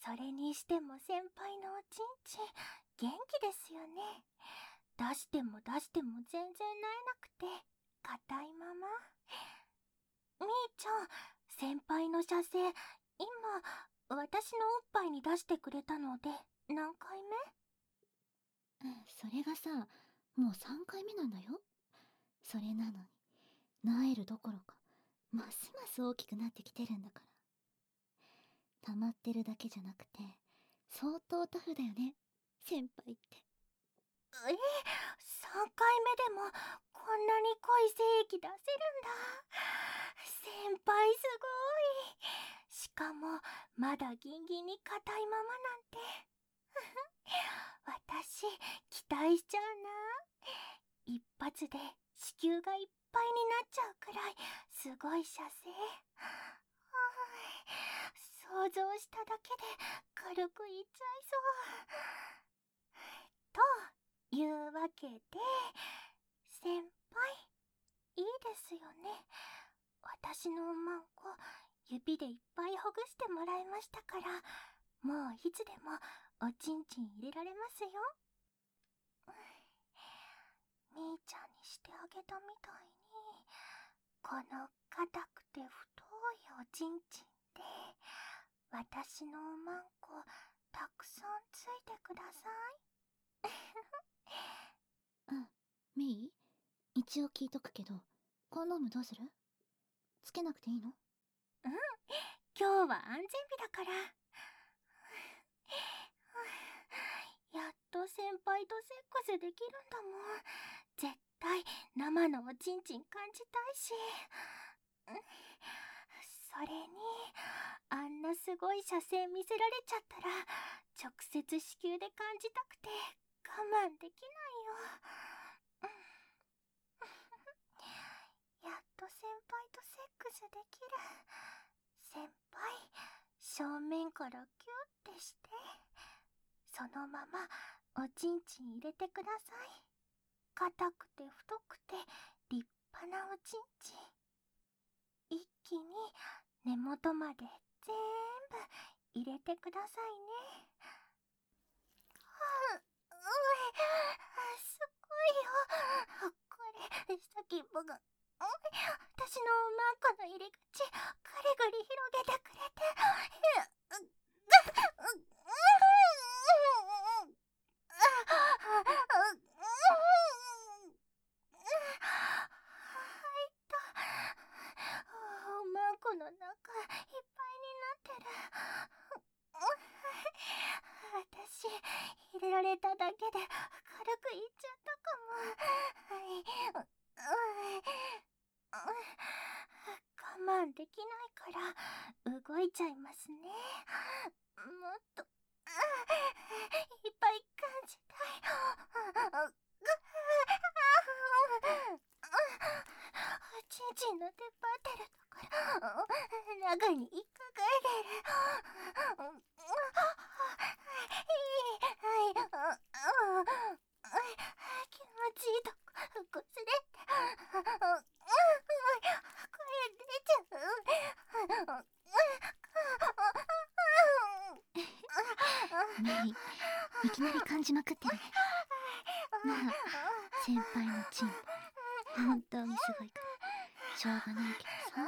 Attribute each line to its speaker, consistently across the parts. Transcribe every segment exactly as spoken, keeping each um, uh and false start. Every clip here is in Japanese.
Speaker 1: それにしても先輩のおちんちん元気ですよね。出しても出しても全然萎えなくて硬いまま。みーちゃん、先輩の射精今私のおっぱいに出してくれたので何回目？
Speaker 2: それがさ、もうさんかいめなんだよ。それなのになえるどころかますます大きくなってきてるんだから。溜まってるだけじゃなくて相当タフだよね、先輩って。
Speaker 1: え、さんかいめでもこんなに濃い精液出せるんだ。先輩すごい。しかもまだギンギンに硬いままなんて私期待しちゃうな。一発で子宮がいっぱいになっちゃうくらいすごい射精。想像しただけで軽くいっちゃいそう。というわけで、先輩、いいですよね。私のおまんこ、指でいっぱいほぐしてもらいましたから、もういつでもおちんちん入れられますよ。みーちゃんにしてあげたみたいに、この硬くて太いおちんちんで、私のおまんこ、たくさんついてください。
Speaker 2: うん、メイ、一応聞いとくけど、コンドームどうする？つけなくていいの？
Speaker 1: うん、今日は安全日だから。やっと先輩とセックスできるんだもん。絶対生のおちんちん感じたいし。それにあんなすごい射精見せられちゃったら直接子宮で感じたくて我慢できないよ。やっと先輩とセックスできる。先輩、正面からキュッてして、そのままおちんちん入れてください。硬くて太くて立派なおちんちん。一気に根元まで全部入れてくださいね。はあ、うえ、すごいよ。これ、先っぽが、私のマンコの入り口、ぐりぐり広げてくれて、マンコの中いっぱいになってる。私入れられただけで軽くいっちゃったかも。はい我慢できないから動いちゃいますね。もっといっぱい感じたい。おちんちんの出っ張ってるところ中に引っかかえてる。気持ちいいとここすれって声出ちゃう。
Speaker 2: メイ、いきなり感じまくってるね。まあ先輩のチンポ本当にすごいからしょうがないけどさ。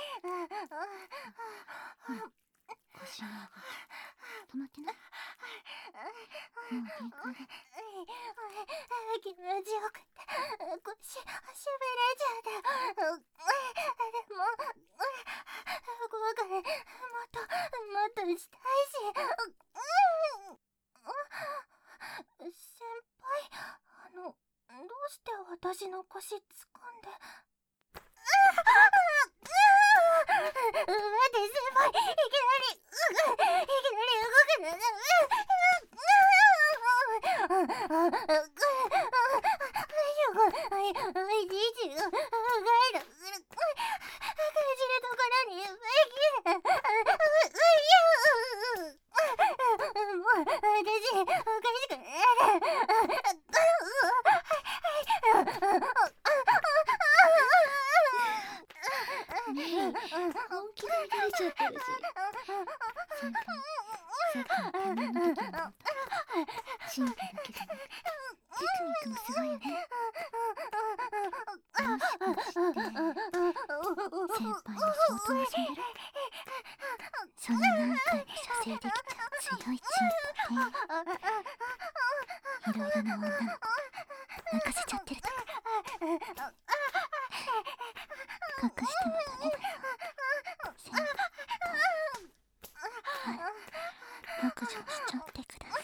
Speaker 2: ほら、腰の動き止まってない？もう限界だ。
Speaker 1: 気持ちよくて腰しびれちゃう。でも動かない。もっともっとしたいし。先輩、あのどうして私の腰掴んで。待って先輩、いきなりいきなり動くの。
Speaker 2: メイ、本気で出れちゃってるし身体だけじゃなくてテクニックもすごいよね。もしかして先輩の相当遊んでる？その何回も射精できちゃう強いチンポでいろいろな女の子泣かせちゃってるとか隠してもダメだよ先輩と。はい、白状しちゃってください。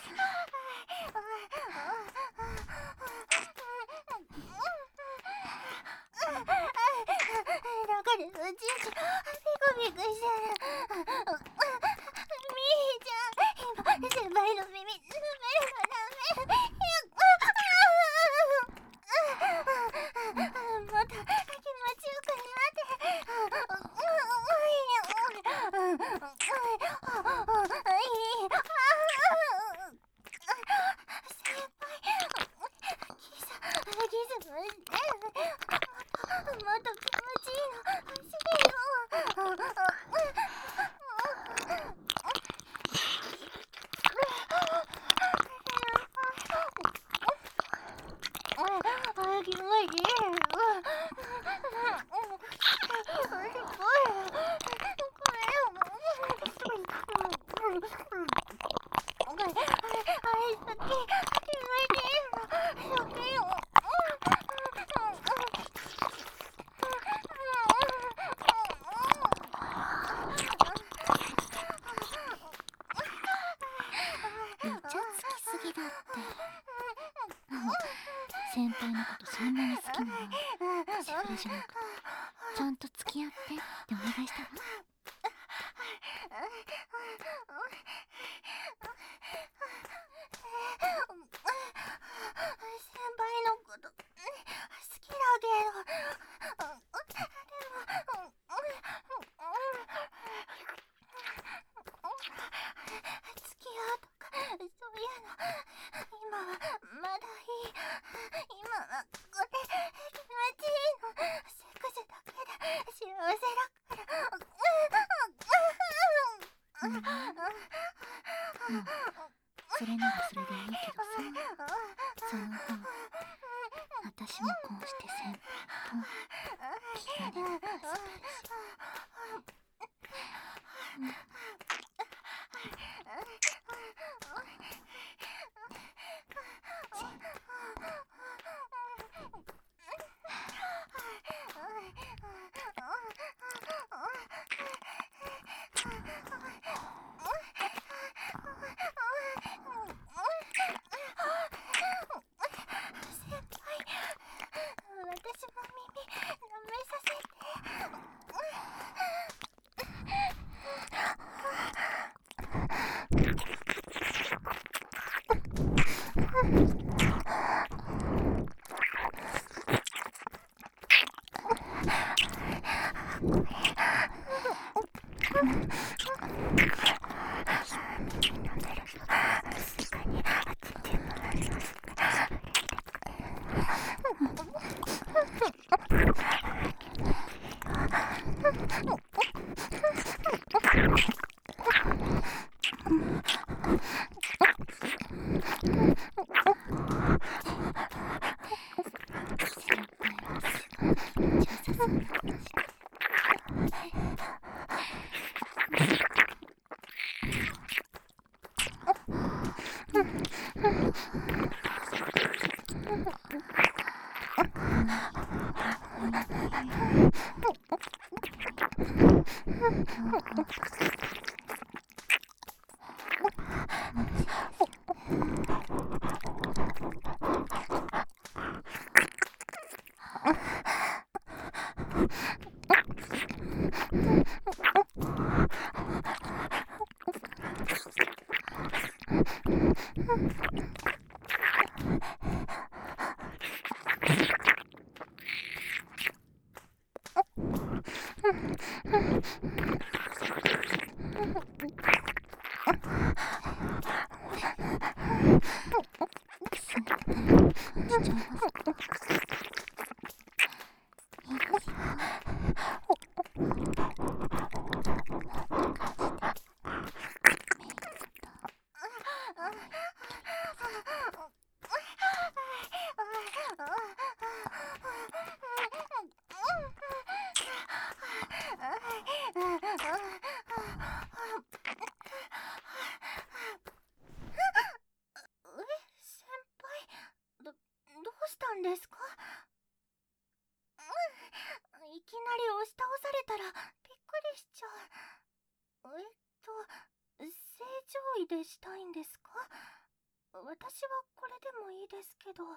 Speaker 1: だからおちんちんピコピコしてる。みーちゃん、今先輩の耳舐めるのダメ。もっと気持ちよくなって。もっと気持ちいいの欲しいよ。あ、気持ちいい。
Speaker 2: 先輩のことそんなに好きならセフレじゃなくてちゃんと付き合ってってお願いしたら？
Speaker 1: 先輩のこと好きだけど、でも付き合うとかそういうの今はまだいい。今はこれ気持ちいいの。セックスだけで幸せだから。
Speaker 2: うんうん、それならそれでいいけどさ、その分私もこうして先輩と気兼ねなく遊べるし、うん、
Speaker 1: いでしたいんですか？私はこれでもいいですけど。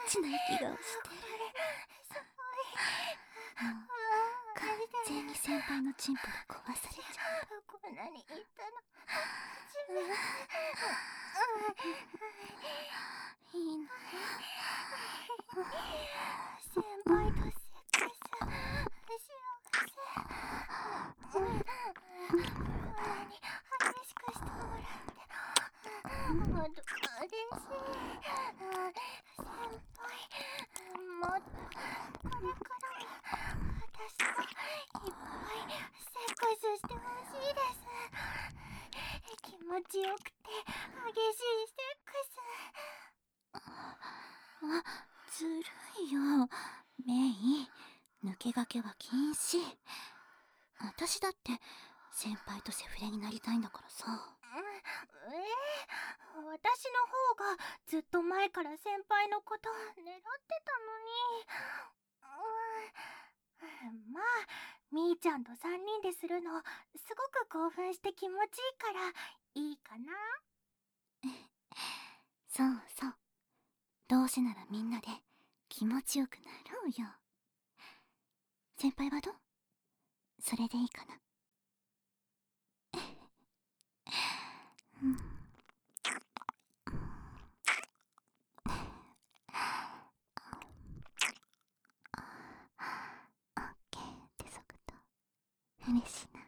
Speaker 2: ちな息がしてる。もう完全に先輩のチンポで壊されちゃう。
Speaker 1: こんなに言ったの初めて。
Speaker 2: いいのよ。
Speaker 1: 先輩とセックス幸せ。こんなに激しくしてもらってもっと嬉しい。先輩、もっとこれからも私といっぱいセックスしてほしいです。気持ちよくて激しいセックス。
Speaker 2: あ、ずるいよ。メイ、抜け駆けは禁止。私だって先輩とセフレになりたいんだからさ。
Speaker 1: ええ、私の方がずっと前から先輩のこと狙ってたのに。うん、まあみーちゃんとさんにんでするのすごく興奮して気持ちいいからいいかな。
Speaker 2: そうそう、どうせならみんなで気持ちよくなろうよ。先輩はどう？それでいいかな。うん、オッケーって速度嬉しいな。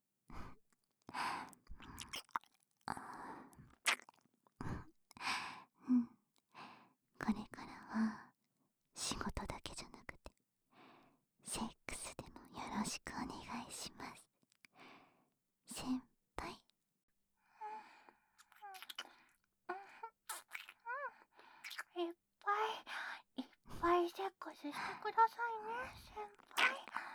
Speaker 2: うん、これからは仕事だけじゃなくてセックスでもよろしくお願いします、先輩。
Speaker 1: いっぱいいっぱいセックスしてくださいね先輩。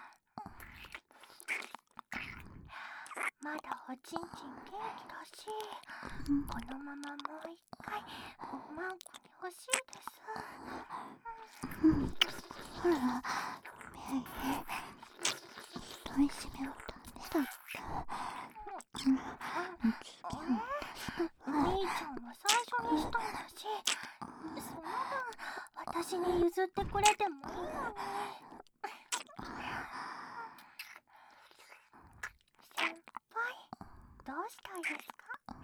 Speaker 1: まだおちんちん元気だし、このままもう一回おまんこに欲しいです。
Speaker 2: うん、ほらメイ、一緒にしめはダメだって。うん、次は私の番。
Speaker 1: みーちゃんは最初にしたんだし、その分私に譲ってくれてもいいのに。先輩、どうしたいですか？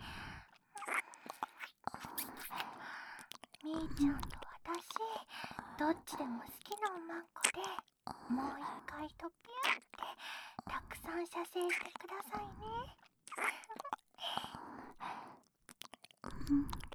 Speaker 1: みーちゃんと私、どっちでも好きなおまんこでもう一回とピューってたくさん射精してくださいね。
Speaker 2: うん。